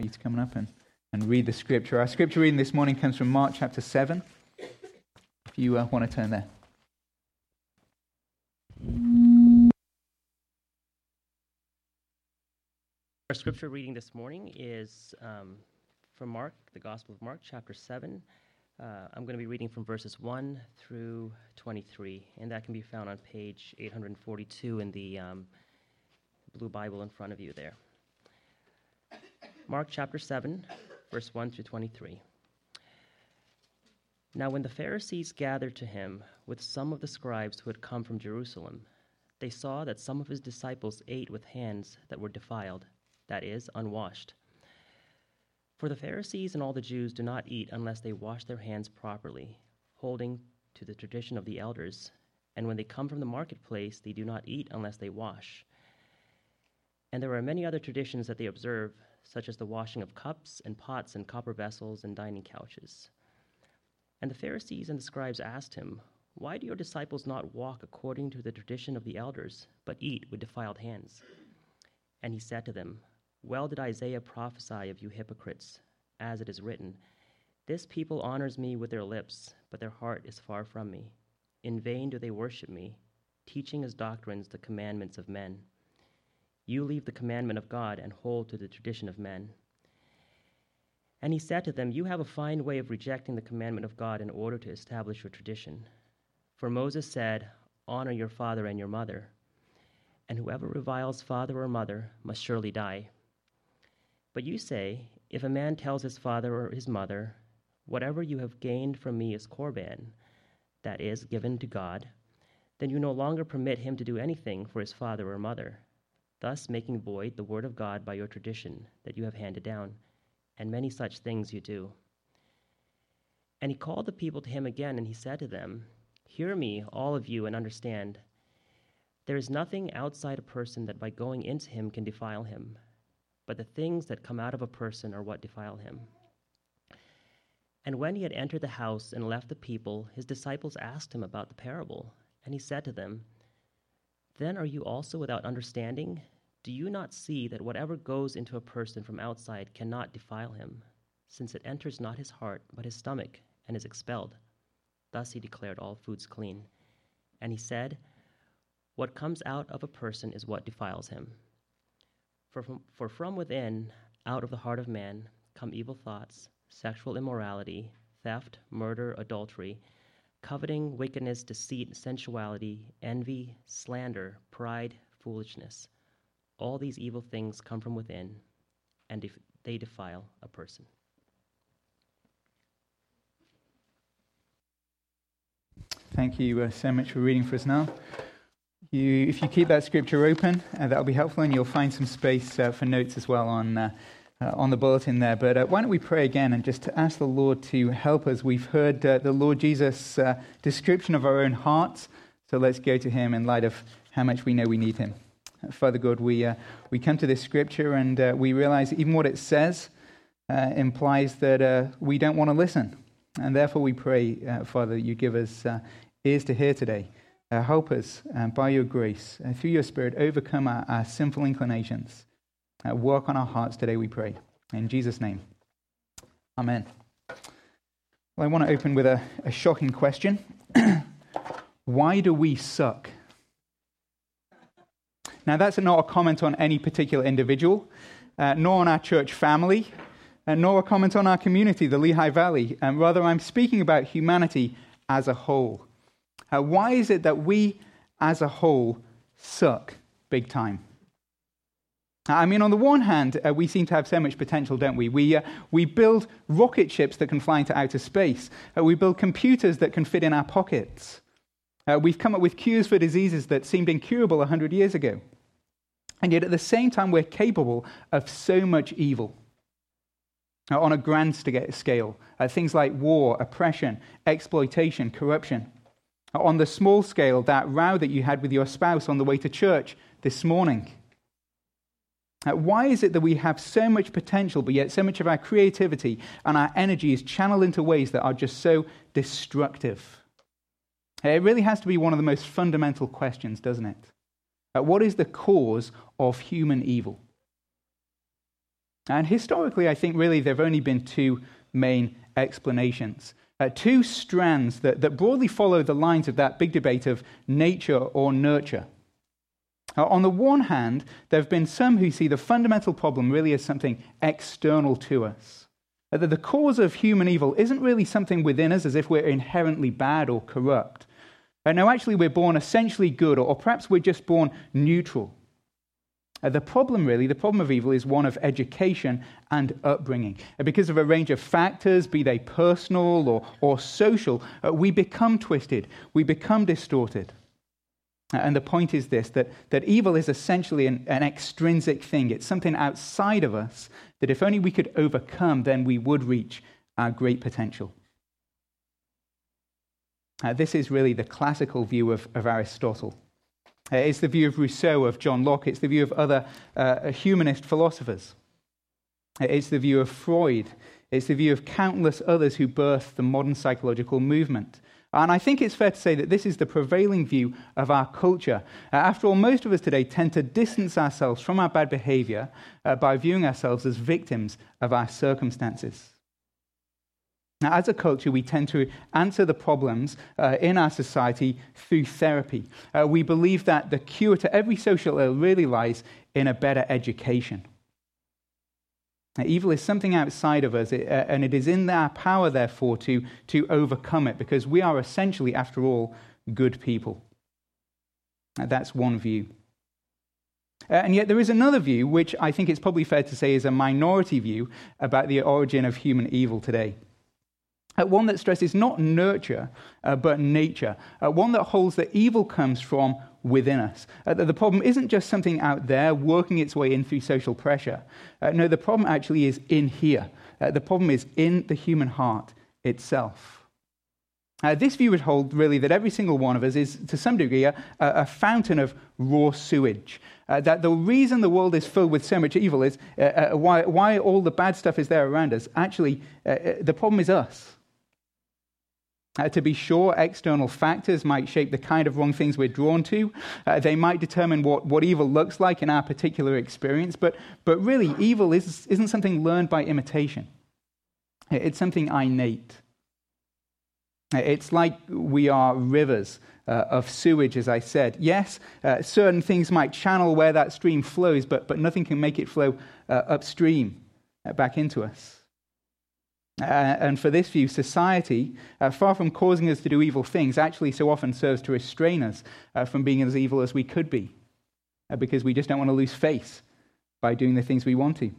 you to come up and read the scripture. Our scripture reading this morning comes from Mark chapter 7. If you want to turn there. Our scripture reading this morning is from Mark, the Gospel of Mark, chapter 7. I'm going to be reading from verses 1 through 23, and that can be found on page 842 in the blue Bible in front of you there. Mark chapter 7, verse 1 through 23. Now when the Pharisees gathered to him with some of the scribes who had come from Jerusalem, they saw that some of his disciples ate with hands that were defiled, that is, unwashed. For the Pharisees and all the Jews do not eat unless they wash their hands properly, holding to the tradition of the elders, and when they come from the marketplace, they do not eat unless they wash. And there are many other traditions that they observe, such as the washing of cups and pots and copper vessels and dining couches. And the Pharisees and the scribes asked him, "Why do your disciples not walk according to the tradition of the elders, but eat with defiled hands?" And he said to them, "Well did Isaiah prophesy of you hypocrites, as it is written, 'This people honors me with their lips, but their heart is far from me. In vain do they worship me, teaching as doctrines the commandments of men. You leave the commandment of God and hold to the tradition of men.' And he said to them, 'You have a fine way of rejecting the commandment of God in order to establish your tradition. For Moses said, "Honor your father and your mother," and whoever reviles father or mother must surely die. But you say, if a man tells his father or his mother, "Whatever you have gained from me is korban," that is, given to God, then you no longer permit him to do anything for his father or mother, thus making void the word of God by your tradition that you have handed down, and many such things you do.' And he called the people to him again, and he said to them, 'Hear me, all of you, and understand. There is nothing outside a person that by going into him can defile him, but the things that come out of a person are what defile him.' And when he had entered the house and left the people, his disciples asked him about the parable, and he said to them, 'Then are you also without understanding? Do you not see that whatever goes into a person from outside cannot defile him, since it enters not his heart but his stomach and is expelled?' Thus he declared all foods clean. And he said, 'What comes out of a person is what defiles him. For from within, out of the heart of man, come evil thoughts, sexual immorality, theft, murder, adultery, coveting, wickedness, deceit, sensuality, envy, slander, pride, foolishness. All these evil things come from within, and they defile a person.'" Thank you so much for reading for us now. If you keep that scripture open, that'll be helpful, and you'll find some space for notes as well on the bulletin there. But why don't we pray again and just ask the Lord to help us. We've heard the Lord Jesus' description of our own hearts, so let's go to him in light of how much we know we need him. Father God, we come to this scripture and we realize even what it says implies that we don't want to listen. And therefore we pray, Father, that you give us ears to hear today. Help us by your grace, through your Spirit, overcome our sinful inclinations. Work on our hearts today, we pray. In Jesus' name, amen. Well, I want to open with a shocking question. Why do we suck? Now, that's not a comment on any particular individual, nor on our church family, nor a comment on our community, the Lehigh Valley. Rather, I'm speaking about humanity as a whole. Why is it that we, as a whole, suck big time? I mean, on the one hand, we seem to have so much potential, don't we? We build rocket ships that can fly into outer space. We build computers that can fit in our pockets. We've come up with cures for diseases that seemed incurable 100 years ago. And yet, at the same time, we're capable of so much evil. On a grand scale, things like war, oppression, exploitation, corruption. On the small scale, that row that you had with your spouse on the way to church this morning. Why is it that we have so much potential, but yet so much of our creativity and our energy is channeled into ways that are just so destructive? It really has to be one of the most fundamental questions, doesn't it? What is the cause of human evil? And historically, I think really there have only been two main explanations. Two strands that broadly follow the lines of that big debate of nature or nurture. On the one hand, there have been some who see the fundamental problem really as something external to us. That the cause of human evil isn't really something within us as if we're inherently bad or corrupt. No, actually we're born essentially good, or perhaps we're just born neutral. The problem of evil is one of education and upbringing. Because of a range of factors, be they personal or social, we become twisted, we become distorted. And the point is this, that evil is essentially an extrinsic thing. It's something outside of us that if only we could overcome, then we would reach our great potential. This is really the classical view of Aristotle. It's the view of Rousseau, of John Locke. It's the view of other humanist philosophers. It's the view of Freud. It's the view of countless others who birthed the modern psychological movement. And I think it's fair to say that this is the prevailing view of our culture. After all, most of us today tend to distance ourselves from our bad behavior by viewing ourselves as victims of our circumstances. Now, as a culture, we tend to answer the problems in our society through therapy. We believe that the cure to every social ill really lies in a better education. Now, evil is something outside of us, and it is in our power, therefore, to overcome it, because we are essentially, after all, good people. Now, that's one view. And yet there is another view, which I think it's probably fair to say is a minority view about the origin of human evil today. One that stresses not nurture, but nature. One that holds that evil comes from within us. The problem isn't just something out there working its way in through social pressure. No, the problem actually is in here. The problem is in the human heart itself. This view would hold really that every single one of us is, to some degree, a fountain of raw sewage. That the reason the world is filled with so much evil is why all the bad stuff is there around us. Actually, the problem is us. To be sure, external factors might shape the kind of wrong things we're drawn to. They might determine what evil looks like in our particular experience. But really, evil isn't something learned by imitation. It's something innate. It's like we are rivers of sewage, as I said. Yes, certain things might channel where that stream flows, but nothing can make it flow upstream back into us. And for this view, society, far from causing us to do evil things, actually so often serves to restrain us from being as evil as we could be, because we just don't want to lose face by doing the things we want to.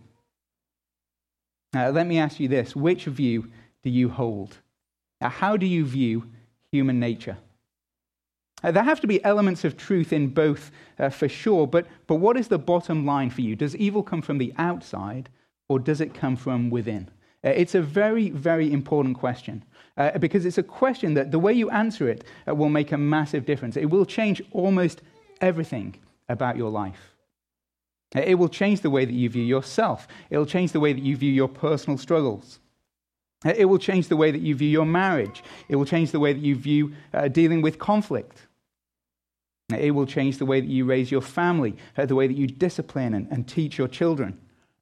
Let me ask you this. Which view do you hold? How do you view human nature? There have to be elements of truth in both for sure, but what is the bottom line for you? Does evil come from the outside, or does it come from within? It's a very, very important question, because it's a question that the way you answer it will make a massive difference. It will change almost everything about your life. It will change the way that you view yourself. It will change the way that you view your personal struggles. It will change the way that you view your marriage. It will change the way that you view dealing with conflict. It will change the way that you raise your family, the way that you discipline and teach your children.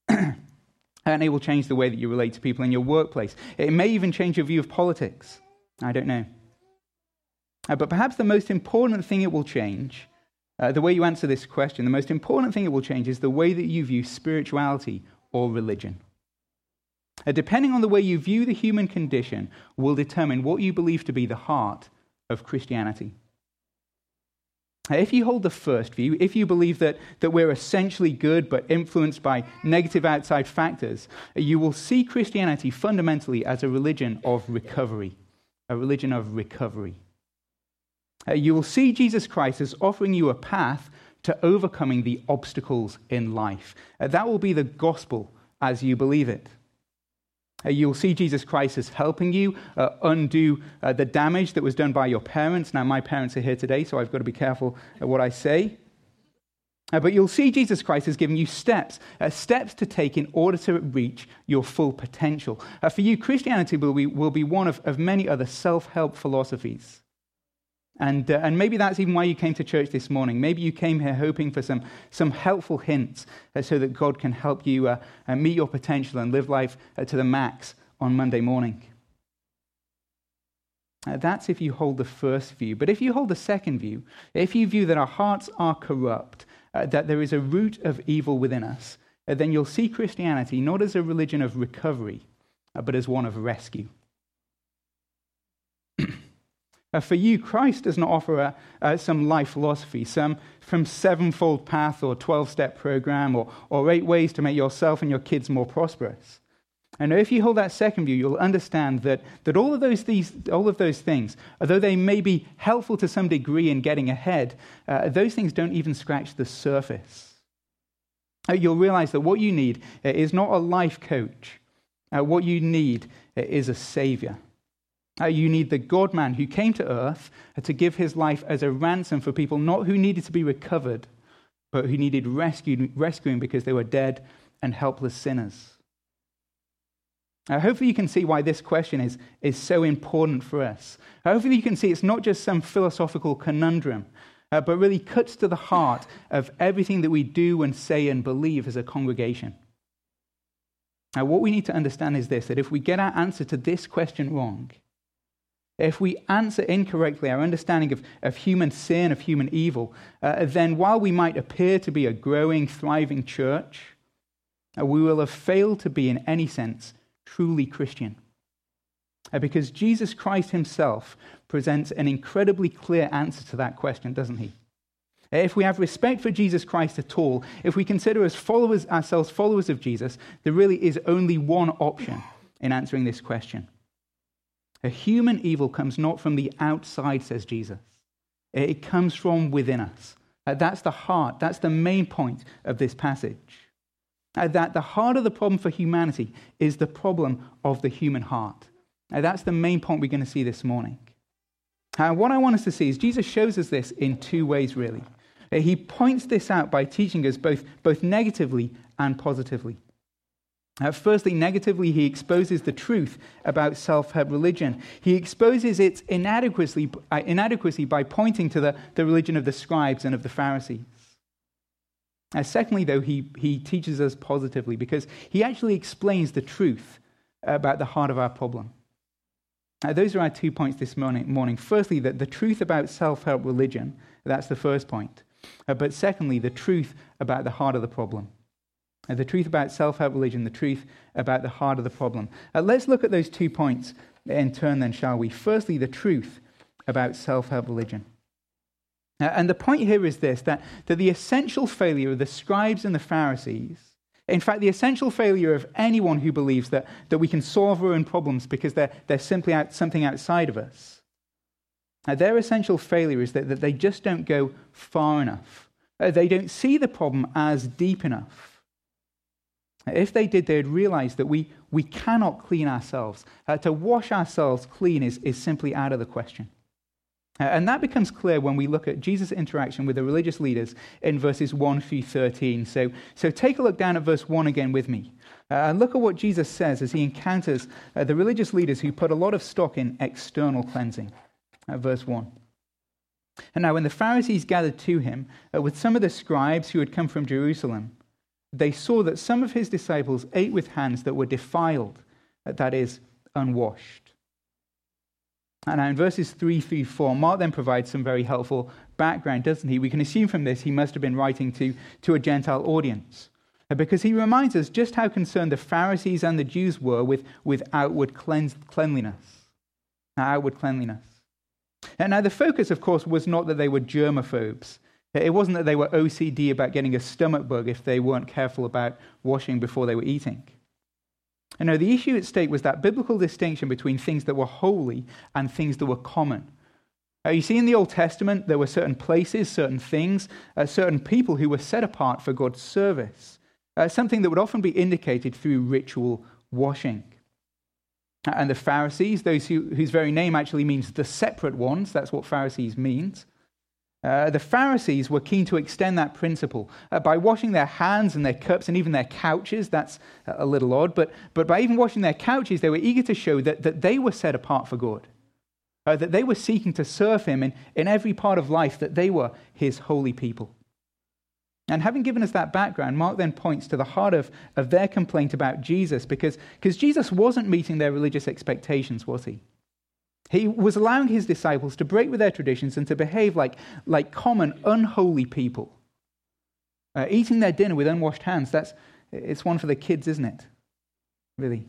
And it will change the way that you relate to people in your workplace. It may even change your view of politics. I don't know. But perhaps the most important thing it will change, the way you answer this question, the most important thing it will change is the way that you view spirituality or religion. Depending on the way you view the human condition will determine what you believe to be the heart of Christianity. If you hold the first view, if you believe that we're essentially good but influenced by negative outside factors, you will see Christianity fundamentally as a religion of recovery. A religion of recovery. You will see Jesus Christ as offering you a path to overcoming the obstacles in life. That will be the gospel as you believe it. You'll see Jesus Christ as helping you undo the damage that was done by your parents. Now, my parents are here today, so I've got to be careful what I say. But you'll see Jesus Christ as giving you steps to take in order to reach your full potential. For you, Christianity will be one of many other self-help philosophies. And maybe that's even why you came to church this morning. Maybe you came here hoping for some helpful hints so that God can help you meet your potential and live life to the max on Monday morning. That's if you hold the first view. But if you hold the second view, if you view that our hearts are corrupt, that there is a root of evil within us, then you'll see Christianity not as a religion of recovery, but as one of rescue. For you, Christ does not offer some life philosophy, some from sevenfold path or 12-step program or 8 ways to make yourself and your kids more prosperous. And if you hold that second view, you'll understand that all of those things, although they may be helpful to some degree in getting ahead, those things don't even scratch the surface. You'll realize that what you need is not a life coach. What you need is a savior. You need the God-man who came to earth to give his life as a ransom for people, not who needed to be recovered, but who needed rescuing because they were dead and helpless sinners. Hopefully you can see why this question is so important for us. Hopefully you can see it's not just some philosophical conundrum, but really cuts to the heart of everything that we do and say and believe as a congregation. Now, what we need to understand is this, that if we get our answer to this question wrong, if we answer incorrectly our understanding of human sin, of human evil, then while we might appear to be a growing, thriving church, we will have failed to be in any sense truly Christian. Because Jesus Christ himself presents an incredibly clear answer to that question, doesn't he? If we have respect for Jesus Christ at all, if we consider ourselves followers of Jesus, there really is only one option in answering this question. A human evil comes not from the outside, says Jesus. It comes from within us. That's the heart, that's the main point of this passage. That the heart of the problem for humanity is the problem of the human heart. That's the main point we're going to see this morning. What I want us to see is Jesus shows us this in 2 ways, really. He points this out by teaching us both negatively and positively. Firstly, negatively, he exposes the truth about self-help religion. He exposes its inadequacy by pointing to the religion of the scribes and of the Pharisees. Secondly, though, he teaches us positively because he actually explains the truth about the heart of our problem. Those are our 2 points this morning. Firstly, that the truth about self-help religion, that's the first point. But secondly, the truth about the heart of the problem. The truth about self-help religion, the truth about the heart of the problem. Let's look at those 2 points in turn then, shall we? Firstly, the truth about self-help religion. And the point here is this, that the essential failure of the scribes and the Pharisees, in fact, the essential failure of anyone who believes that we can solve our own problems because they're simply something outside of us, their essential failure is that they just don't go far enough. They don't see the problem as deep enough. If they did, they'd realize that we cannot clean ourselves. To wash ourselves clean is simply out of the question. And that becomes clear when we look at Jesus' interaction with the religious leaders in verses 1 through 13. So take a look down at verse 1 again with me. And look at what Jesus says as he encounters the religious leaders who put a lot of stock in external cleansing. Verse 1. And now when the Pharisees gathered to him with some of the scribes who had come from Jerusalem, they saw that some of his disciples ate with hands that were defiled, that is, unwashed. And now in verses 3 through 4, Mark then provides some very helpful background, doesn't he? We can assume from this he must have been writing to a Gentile audience, because he reminds us just how concerned the Pharisees and the Jews were with outward cleanliness. Outward cleanliness. And now the focus, of course, was not that they were germaphobes. It wasn't that they were OCD about getting a stomach bug if they weren't careful about washing before they were eating. And no, the issue at stake was that biblical distinction between things that were holy and things that were common. You see, in the Old Testament, there were certain places, certain things, certain people who were set apart for God's service, something that would often be indicated through ritual washing. And the Pharisees, those whose very name actually means the separate ones, that's what Pharisees means. The Pharisees were keen to extend that principle by washing their hands and their cups and even their couches. That's a little odd, but by even washing their couches, they were eager to show that they were set apart for God. that they were seeking to serve him in every part of life, that they were his holy people. And having given us that background, Mark then points to the heart of their complaint about Jesus, because Jesus wasn't meeting their religious expectations, was he? He was allowing his disciples to break with their traditions and to behave like common, unholy people. Eating their dinner with unwashed hands, it's one for the kids, isn't it? Really.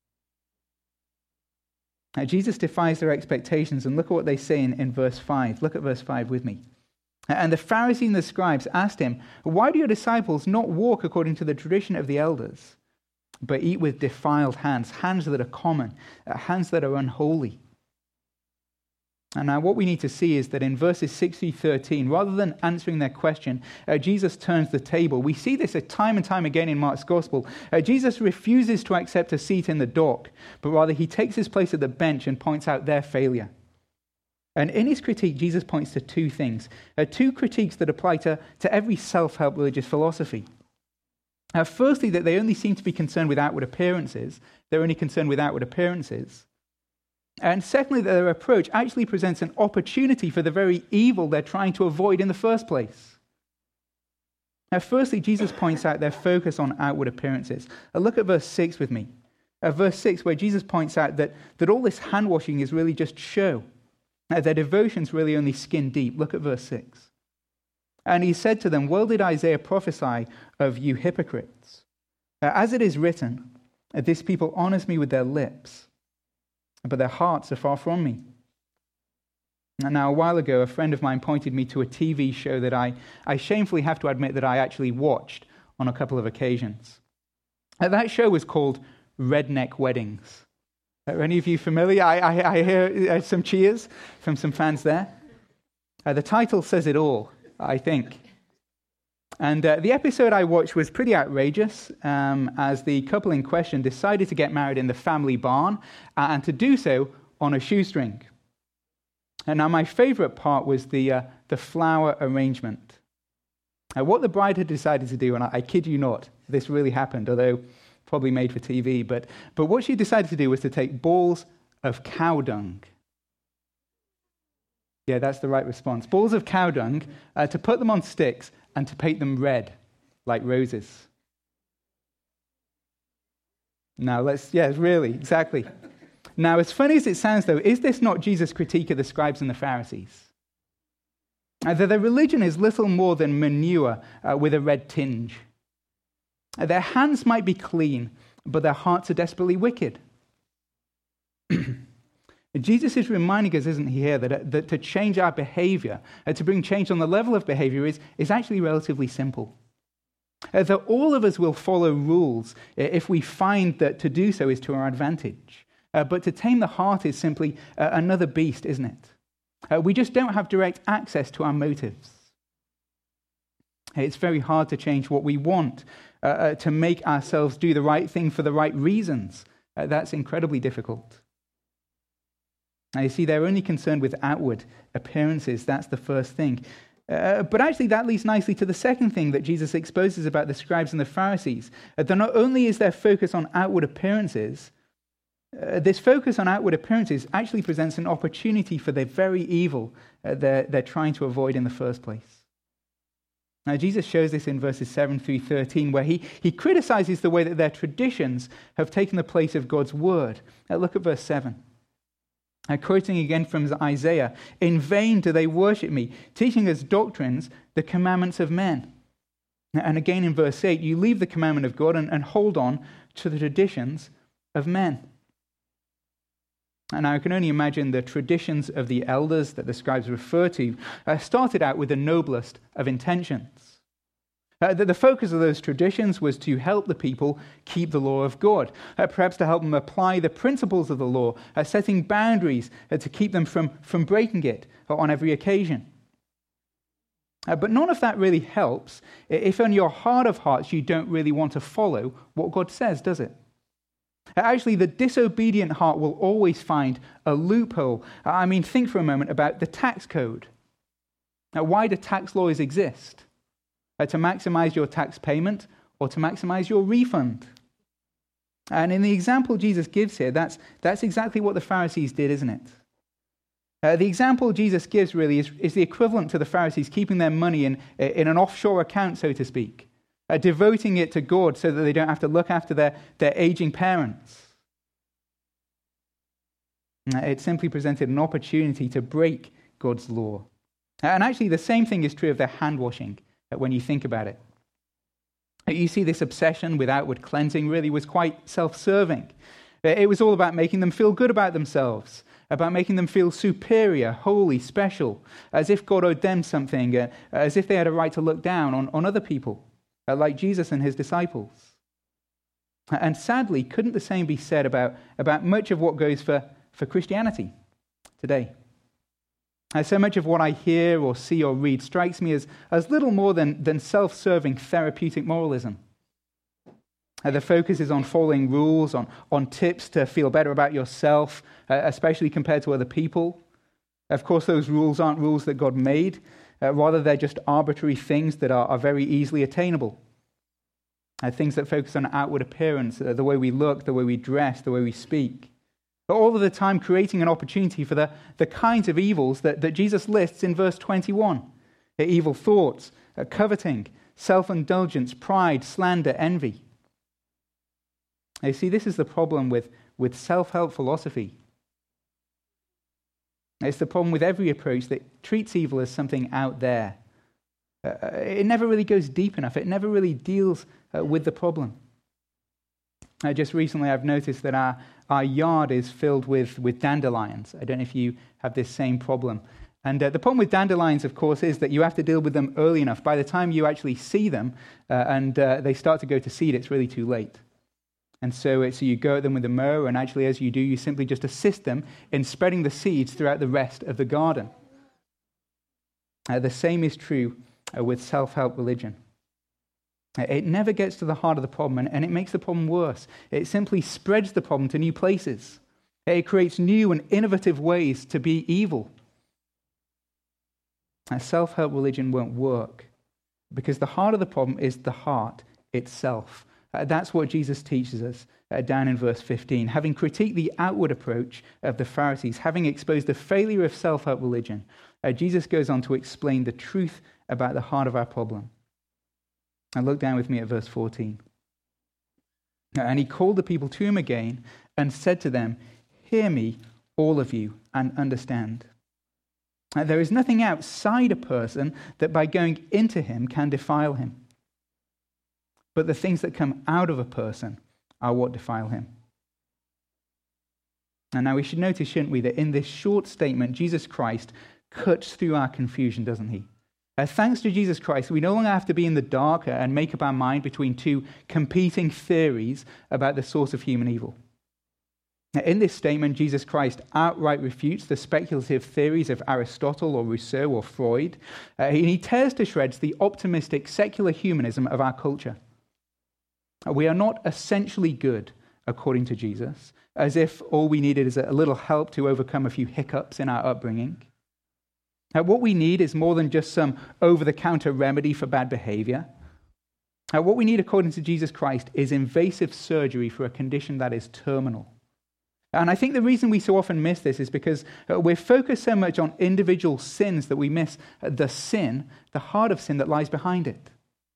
Jesus defies their expectations, and look at what they say in verse 5. Look at verse 5 with me. And the Pharisees and the scribes asked him, "Why do your disciples not walk according to the tradition of the elders, but eat with defiled hands, hands that are common, hands that are unholy?" And now what we need to see is that in verses 6 through 13, rather than answering their question, Jesus turns the table. We see this time and time again in Mark's gospel. Jesus refuses to accept a seat in the dock, but rather he takes his place at the bench and points out their failure. And in his critique, Jesus points to two things, two critiques that apply to every self-help religious philosophy. Firstly, that they only seem to be concerned with outward appearances. They're only concerned with outward appearances. And secondly, that their approach actually presents an opportunity for the very evil they're trying to avoid in the first place. Now, firstly, Jesus points out their focus on outward appearances. Look at verse 6 with me. Verse 6, where Jesus points out that all this hand-washing is really just show. Their devotion's really only skin deep. Look at verse 6. And he said to them, "Well did Isaiah prophesy of you hypocrites. As it is written, this people honors me with their lips, but their hearts are far from me." And now, a while ago, a friend of mine pointed me to a TV show that I shamefully have to admit that I actually watched on a couple of occasions. That show was called Redneck Weddings. Are any of you familiar? I hear some cheers from some fans there. The title says it all, I think. And the episode I watched was pretty outrageous, as the couple in question decided to get married in the family barn, and to do so on a shoestring. And now my favorite part was the flower arrangement. What the bride had decided to do, and I kid you not, this really happened, although probably made for TV, but what she decided to do was to take balls of cow dung. Yeah, that's the right response. Balls of cow dung, to put them on sticks and to paint them red, like roses. Now really, exactly. Now, as funny as it sounds, though, is this not Jesus' critique of the scribes and the Pharisees? That their religion is little more than manure with a red tinge. Their hands might be clean, but their hearts are desperately wicked. Jesus is reminding us, isn't he, here, that to change our behavior, to bring change on the level of behavior is actually relatively simple. That all of us will follow rules if we find that to do so is to our advantage. But to tame the heart is simply another beast, isn't it? We just don't have direct access to our motives. It's very hard to change what we want, to make ourselves do the right thing for the right reasons. That's incredibly difficult. Now, you see, they're only concerned with outward appearances. That's the first thing. But actually, that leads nicely to the second thing that Jesus exposes about the scribes and the Pharisees. That not only is their focus on outward appearances, this focus on outward appearances actually presents an opportunity for the very evil they're trying to avoid in the first place. Now, Jesus shows this in verses 7 through 13, where he criticizes the way that their traditions have taken the place of God's word. Look at verse 7. Quoting again from Isaiah, "In vain do they worship me, teaching as doctrines the commandments of men." And again in verse 8, "You leave the commandment of God and hold on to the traditions of men." And now I can only imagine the traditions of the elders that the scribes refer to started out with the noblest of intentions. The focus of those traditions was to help the people keep the law of God, perhaps to help them apply the principles of the law, setting boundaries to keep them from breaking it on every occasion. But none of that really helps if in your heart of hearts you don't really want to follow what God says, does it? Actually, the disobedient heart will always find a loophole. I mean, think for a moment about the tax code. Now, why do tax laws exist? To maximize your tax payment or to maximize your refund? And in the example Jesus gives here, that's exactly what the Pharisees did, isn't it? The example Jesus gives really is the equivalent to the Pharisees keeping their money in an offshore account, so to speak, devoting it to God so that they don't have to look after their aging parents. It simply presented an opportunity to break God's law. And actually, the same thing is true of their hand washing when you think about it. You see, this obsession with outward cleansing really was quite self-serving. It was all about making them feel good about themselves, about making them feel superior, holy, special, as if God owed them something, as if they had a right to look down on other people, like Jesus and his disciples. And sadly, couldn't the same be said about much of what goes for Christianity today? So much of what I hear or see or read strikes me as little more than self-serving therapeutic moralism. The focus is on following rules, on tips to feel better about yourself, especially compared to other people. Of course, those rules aren't rules that God made. Rather, they're just arbitrary things that are very easily attainable. Things that focus on outward appearance, the way we look, the way we dress, the way we speak. But all of the time creating an opportunity for the kinds of evils that Jesus lists in verse 21. Evil thoughts, coveting, self-indulgence, pride, slander, envy. You see, this is the problem with self-help philosophy. It's the problem with every approach that treats evil as something out there. It never really goes deep enough. It never really deals with the problem. Just recently I've noticed that our yard is filled with dandelions. I don't know if you have this same problem. And the problem with dandelions, of course, is that you have to deal with them early enough. By the time you actually see them and they start to go to seed, it's really too late. And so you go at them with a mower, and actually as you do, you simply just assist them in spreading the seeds throughout the rest of the garden. The same is true with self-help religion. It never gets to the heart of the problem, and it makes the problem worse. It simply spreads the problem to new places. It creates new and innovative ways to be evil. Self-help religion won't work because the heart of the problem is the heart itself. That's what Jesus teaches us down in verse 15. Having critiqued the outward approach of the Pharisees, having exposed the failure of self-help religion, Jesus goes on to explain the truth about the heart of our problem. And look down with me at verse 14. And he called the people to him again and said to them, "Hear me, all of you, and understand. There is nothing outside a person that by going into him can defile him. But the things that come out of a person are what defile him." And now we should notice, shouldn't we, that in this short statement, Jesus Christ cuts through our confusion, doesn't he? Thanks to Jesus Christ, we no longer have to be in the dark and make up our mind between two competing theories about the source of human evil. In this statement, Jesus Christ outright refutes the speculative theories of Aristotle or Rousseau or Freud. He tears to shreds the optimistic secular humanism of our culture. We are not essentially good, according to Jesus, as if all we needed is a little help to overcome a few hiccups in our upbringing. What we need is more than just some over-the-counter remedy for bad behavior. What we need, according to Jesus Christ, is invasive surgery for a condition that is terminal. And I think the reason we so often miss this is because we're focused so much on individual sins that we miss the sin, the heart of sin that lies behind it.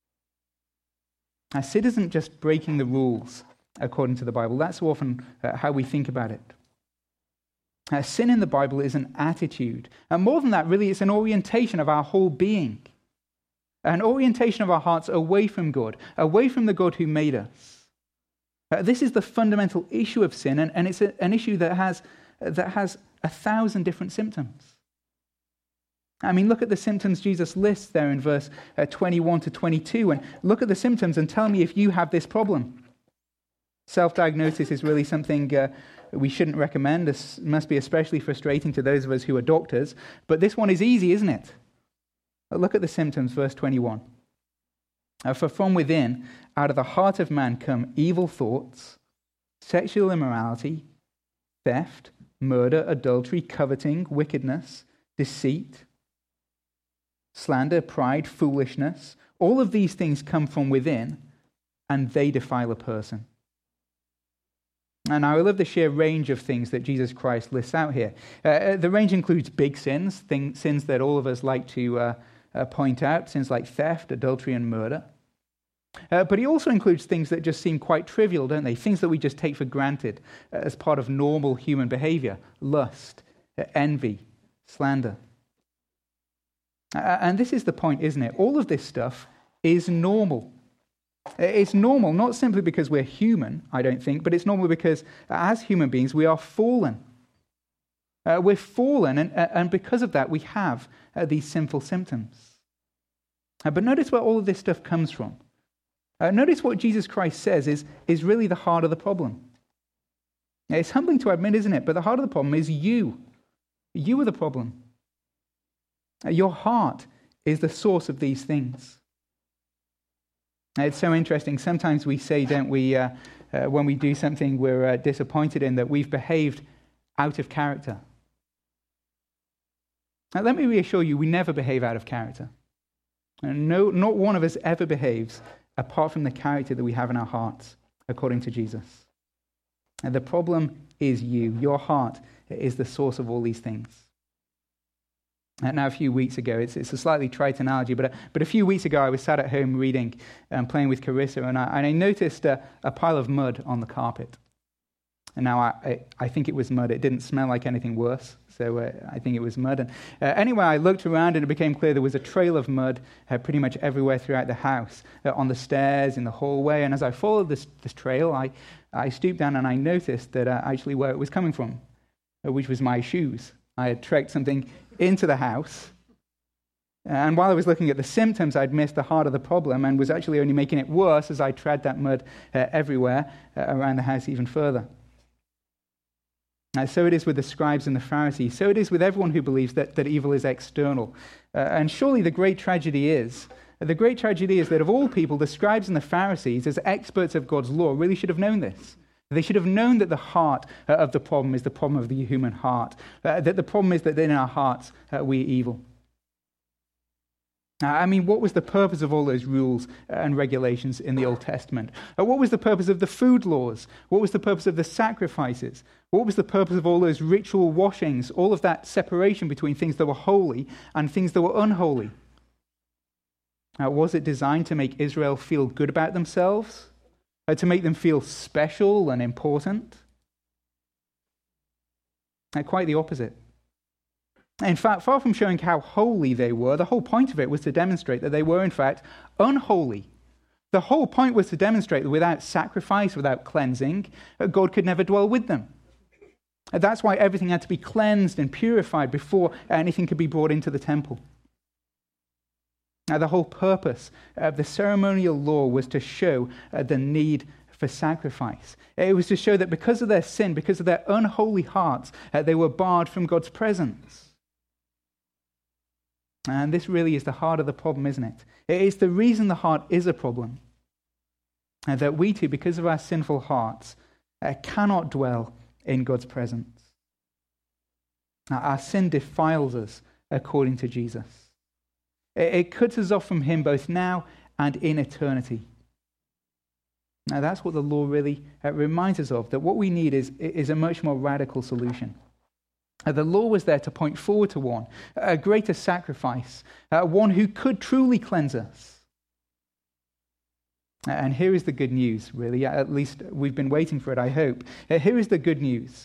Sin isn't just breaking the rules, according to the Bible. That's so often how we think about it. Sin in the Bible is an attitude. And more than that, really, it's an orientation of our whole being. An orientation of our hearts away from God, away from the God who made us. This is the fundamental issue of sin, and it's an issue that has 1,000 different symptoms. I mean, look at the symptoms Jesus lists there in verse 21 to 22, and look at the symptoms and tell me if you have this problem. Self-diagnosis is really something we shouldn't recommend. This must be especially frustrating to those of us who are doctors, but this one is easy, isn't it? Look at the symptoms, verse 21. For from within, out of the heart of man come evil thoughts, sexual immorality, theft, murder, adultery, coveting, wickedness, deceit, slander, pride, foolishness. All of these things come from within, and they defile a person. And I love the sheer range of things that Jesus Christ lists out here. The range includes big sins, sins that all of us like to point out, sins like theft, adultery, and murder. But he also includes things that just seem quite trivial, don't they? Things that we just take for granted as part of normal human behavior: lust, envy, slander. And this is the point, isn't it? All of this stuff is normal. It's normal, not simply because we're human, I don't think, but it's normal because as human beings, we are fallen. We're fallen, and because of that, we have these sinful symptoms. But notice where all of this stuff comes from. Notice what Jesus Christ says is really the heart of the problem. It's humbling to admit, isn't it? But the heart of the problem is you. You are the problem. Your heart is the source of these things. It's so interesting. Sometimes we say, don't we, when we do something we're disappointed in, that we've behaved out of character. Now, let me reassure you, we never behave out of character. No, not one of us ever behaves apart from the character that we have in our hearts, according to Jesus. And the problem is you. Your heart is the source of all these things. Now, a few weeks ago, it's a slightly trite analogy, but a few weeks ago I was sat at home reading and playing with Carissa, and I noticed a pile of mud on the carpet. And now I think it was mud. It didn't smell like anything worse, so I think it was mud. And anyway, I looked around and it became clear there was a trail of mud pretty much everywhere throughout the house, on the stairs, in the hallway. And as I followed this trail, I stooped down and I noticed that actually where it was coming from, which was my shoes. I had trekked something into the house, and while I was looking at the symptoms, I'd missed the heart of the problem and was actually only making it worse as I trod that mud everywhere around the house even further. So it is with the scribes and the Pharisees. So it is with everyone who believes that evil is external. And surely the great tragedy is that of all people, the scribes and the Pharisees, as experts of God's law, really should have known this. They should have known that the heart of the problem is the problem of the human heart. That the problem is that in our hearts we are evil. I mean, what was the purpose of all those rules and regulations in the Old Testament? What was the purpose of the food laws? What was the purpose of the sacrifices? What was the purpose of all those ritual washings? All of that separation between things that were holy and things that were unholy? Was it designed to make Israel feel good about themselves? To make them feel special and important? Quite the opposite. In fact, far from showing how holy they were, the whole point of it was to demonstrate that they were, in fact, unholy. The whole point was to demonstrate that without sacrifice, without cleansing, God could never dwell with them. That's why everything had to be cleansed and purified before anything could be brought into the temple. Now, the whole purpose of the ceremonial law was to show the need for sacrifice. It was to show that because of their sin, because of their unholy hearts, they were barred from God's presence. And this really is the heart of the problem, isn't it? It is the reason the heart is a problem. That we too, because of our sinful hearts, cannot dwell in God's presence. Now, our sin defiles us according to Jesus. It cuts us off from him both now and in eternity. Now, that's what the law really reminds us of, that what we need is a much more radical solution. The law was there to point forward to one, a greater sacrifice, one who could truly cleanse us. And here is the good news, really. At least we've been waiting for it, I hope. Here is the good news.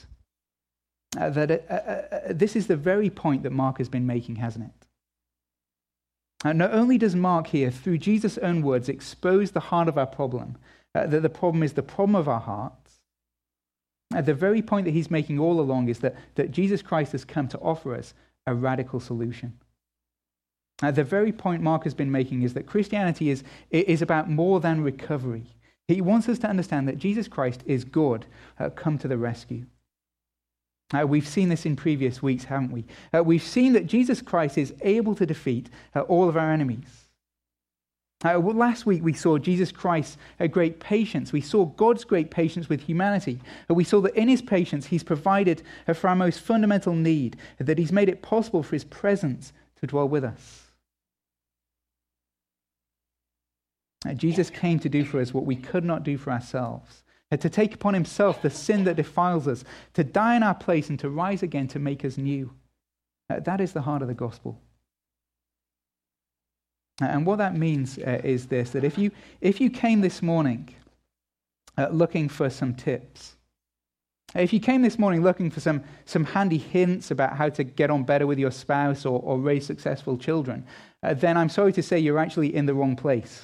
That this is the very point that Mark has been making, hasn't it? Not only does Mark here, through Jesus' own words, expose the heart of our problem, that the problem is the problem of our hearts, the very point that he's making all along is that Jesus Christ has come to offer us a radical solution. The very point Mark has been making is that Christianity is about more than recovery. He wants us to understand that Jesus Christ is God, come to the rescue. We've seen this in previous weeks, haven't we? We've seen that Jesus Christ is able to defeat all of our enemies. Last week we saw Jesus Christ's great patience. We saw God's great patience with humanity. We saw that in his patience he's provided for our most fundamental need, that he's made it possible for his presence to dwell with us. Jesus came to do for us what we could not do for ourselves, to take upon himself the sin that defiles us, to die in our place and to rise again to make us new. That is the heart of the gospel. And what that means is this, that if you came this morning looking for some tips, if you came this morning looking for some handy hints about how to get on better with your spouse or raise successful children, then I'm sorry to say you're actually in the wrong place.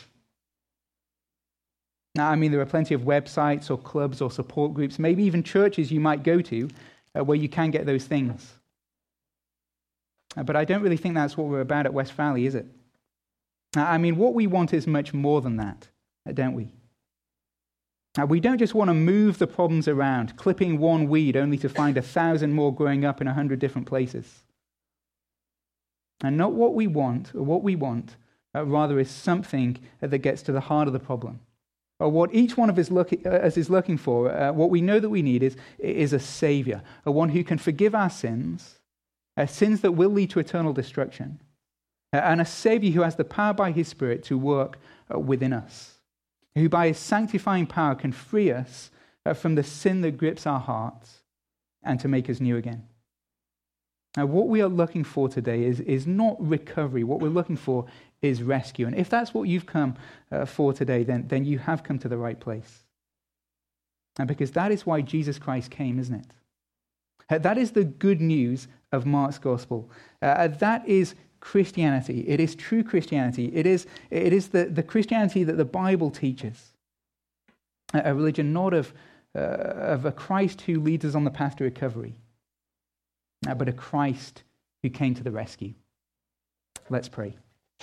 Now, I mean, there are plenty of websites or clubs or support groups, maybe even churches you might go to where you can get those things. But I don't really think that's what we're about at West Valley, is it? I mean, what we want is much more than that, don't we? We don't just want to move the problems around, clipping one weed only to find 1,000 more growing up in 100 different places. And not what we want, rather is something that gets to the heart of the problem. Or what each one of us is looking for, what we know that we need is a Savior, a one who can forgive our sins, sins that will lead to eternal destruction, and a Savior who has the power by his Spirit to work within us, who by his sanctifying power can free us from the sin that grips our hearts and to make us new again. Now, what we are looking for today is not recovery. What we're looking for is rescue. And if that's what you've come for today, then you have come to the right place. And because that is why Jesus Christ came, isn't it? That is the good news of Mark's gospel. That is Christianity. It is true Christianity. It is the Christianity that the Bible teaches. A religion not of a Christ who leads us on the path to recovery, but a Christ who came to the rescue. Let's pray.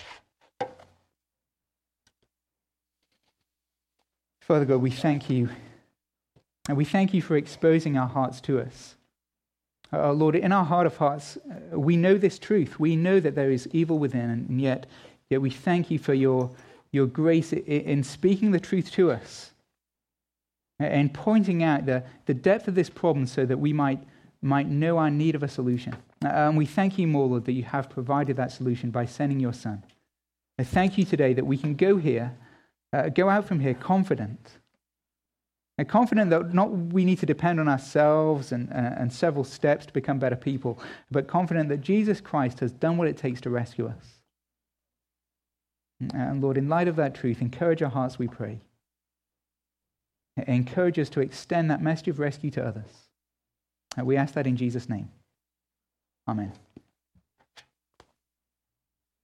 Father God, we thank you. And we thank you for exposing our hearts to us. Lord, in our heart of hearts, we know this truth. We know that there is evil within, and yet we thank you for your grace in speaking the truth to us and pointing out the depth of this problem so that we might know our need of a solution. And we thank you more, Lord, that you have provided that solution by sending your Son. I thank you today that we can go out from here confident that not we need to depend on ourselves and several steps to become better people, but confident that Jesus Christ has done what it takes to rescue us. And Lord, in light of that truth, encourage our hearts, we pray. Encourage us to extend that message of rescue to others. And we ask that in Jesus' name. Amen.